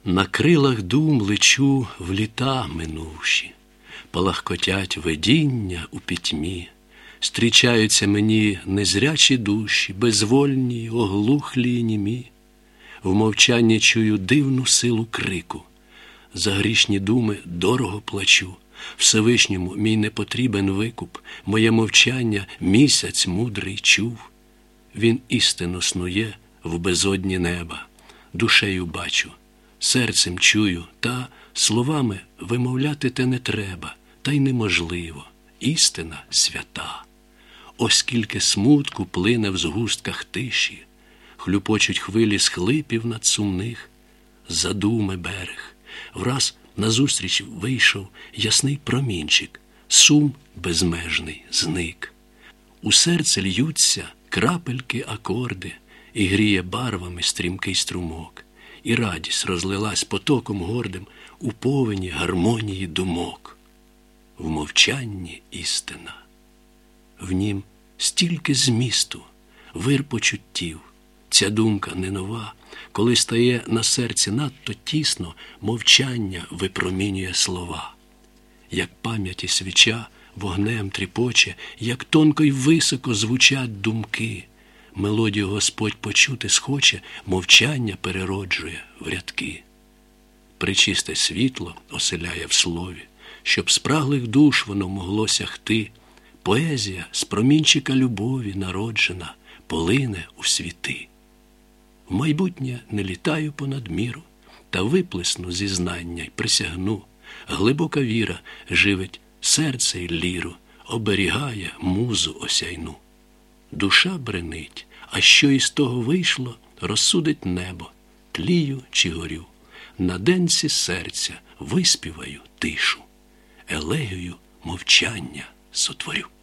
На крилах дум лечу в літа минувші, палахкотять видіння у пітьмі, зустрічаються мені незрячі душі, безвольні, оглухлі й німі. В мовчанні чую дивну силу крику, за грішні думи дорого плачу, Всевишньому мій непотрібен викуп, моє мовчання місяць мудрий чув. Він істинно снує в безодні неба, душею бачу, серцем чую, та словами вимовляти те не треба, та й неможливо, істина свята. Оскільки смутку плине в згустках тиші, хлюпочуть хвилі схлипів над сумних, задуми берег. Враз назустріч вийшов ясний промінчик, сум безмежний зник. У серце льються крапельки акорди, і гріє барвами стрімкий струмок, і радість розлилась потоком гордим у повені гармонії думок. В мовчанні істина, в нім стільки змісту, вир почуттів. Ця думка не нова, коли стає на серці надто тісно, мовчання випромінює слова. Як пам'яті свіча вогнем тріпоче, як тонко й високо звучать думки. Мелодію Господь почути схоче, мовчання перероджує в рядки. Пречисте світло оселяє в слові, щоб спраглих душ воно могло сягти. Поезія з промінчика любові народжена, полине у світи. В майбутнє не літаю понад міру, та виплесну зізнання й присягну. Глибока віра живить серце й ліру, оберігає музу осяйну. Душа бренить, а що із того вийшло, розсудить небо, тлію чи горю. На денці серця виспіваю тишу, елегію мовчання сотворю.